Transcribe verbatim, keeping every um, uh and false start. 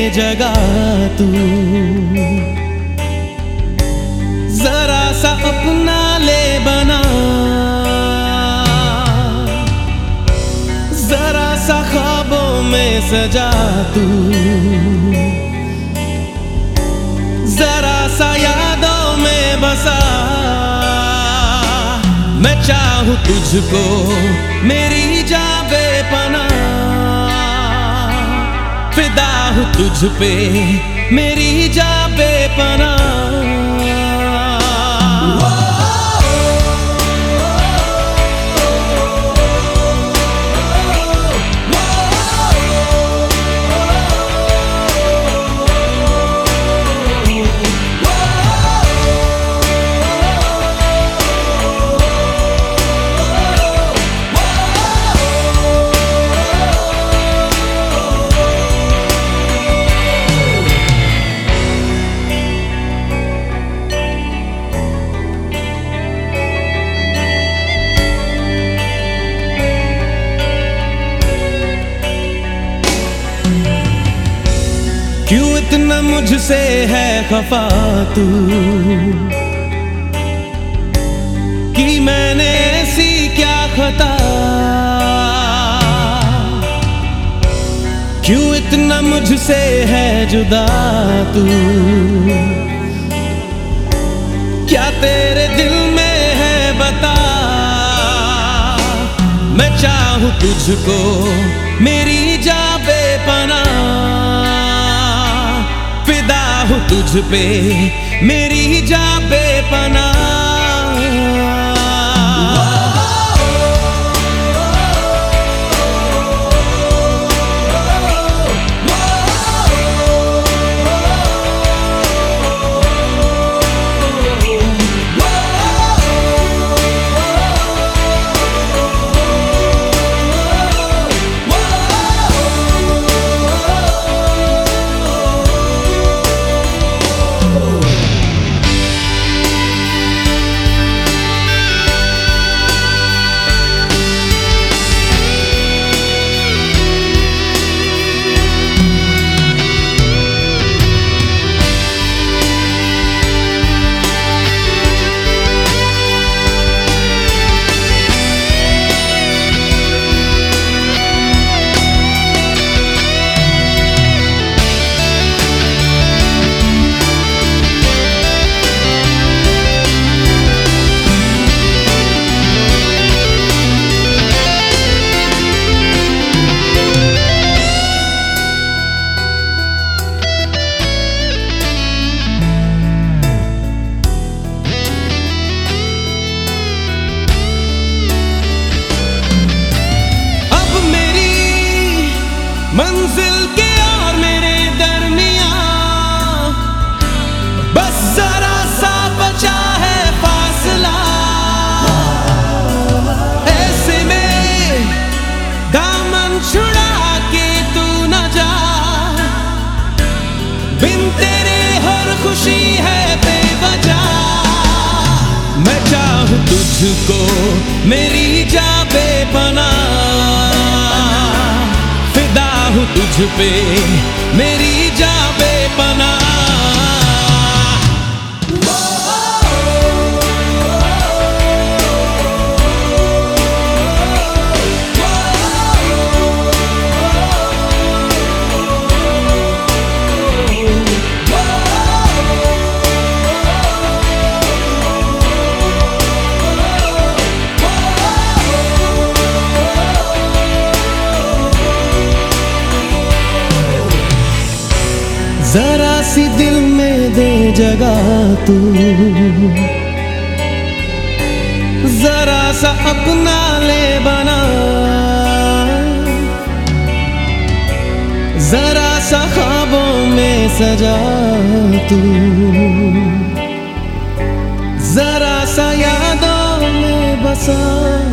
जगह तू, जरा सा अपना ले बना, जरा सा ख्वाबों में सजा तू, जरा सा यादों में बसा। मैं चाहूं तुझको मेरी जान बेपनाह, फिदा हूं तुझ पे मेरी जान बेपनाह। क्यों इतना मुझसे है खफा तू, कि मैंने ऐसी क्या खता। क्यों इतना मुझसे है जुदा तू, क्या तेरे दिल में है बता। मैं चाहूं तुझको मेरी जान बेपनाह, फिदा हूं तुझ पे मेरी जान बेपनाह। मंजिल के और मेरे दरमियां बस जरा सा बचा है फासला। ऐसे में दामन छुड़ा के तू न जा, बिन तेरे हर खुशी है बेवजह। मैं चाहूं तुझको मेरी जान बेपनाह, तुझ पे मेरी जान बेपनाह। जरा सी दिल में दे जगह तू, जरा सा अपना ले बना, जरा सा ख्वाबों में सजा तू, जरा सा यादों में बसा।